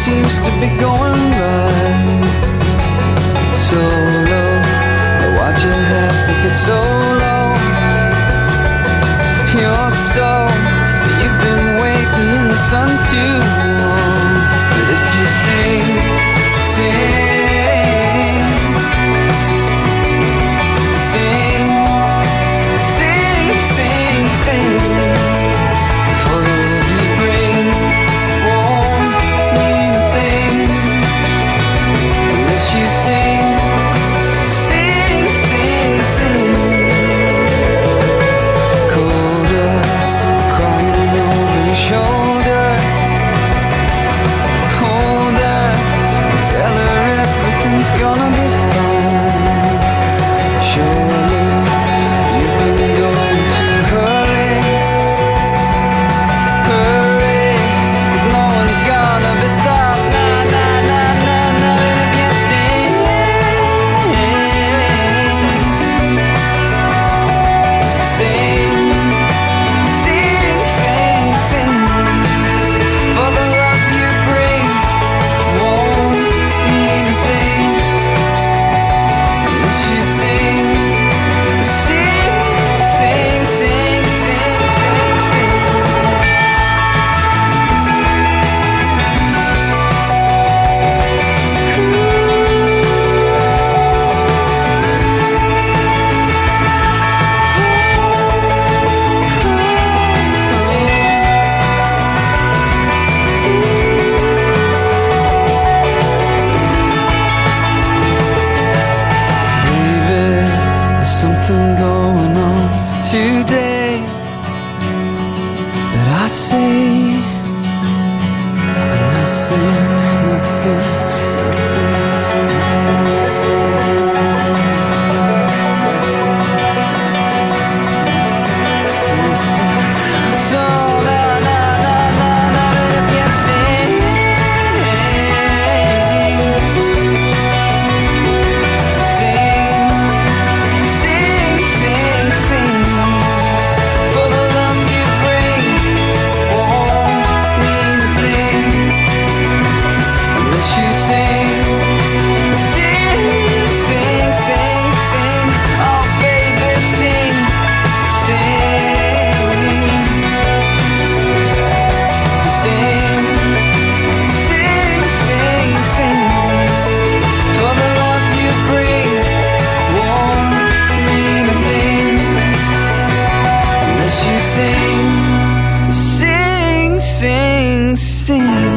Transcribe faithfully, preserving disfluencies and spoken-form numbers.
seems to be going right. So low, why'd you have to get so low? You're so, you've been waiting in the sun too long. But if you sing, sing, sing, sing, sing, sing, for the love you bring won't mean a thing unless you sing, sing, sing, sing. Colder, crying over your shoulder. Hold her, tell her everything's gonna be fine. Surely you've been going too hurry, hurry, 'cause no one's gonna be stopped. Na na na na na. And if you sing, sing, sing, sing, sing, for the love you bring won't mean a thing unless you sing, sing, sing, sing, sing, sing, sing. Baby, there's something going on today that I see. Nothing, nothing, nothing. So na na na na na, if you sing, sing, sing, sing, sing, for the love you bring won't mean a thing unless you sing, sing, sing, sing, sing. Oh baby, sing, sing, sing, sing, sing, sing, for the love you bring won't mean a thing unless you sing, sing, sing, sing.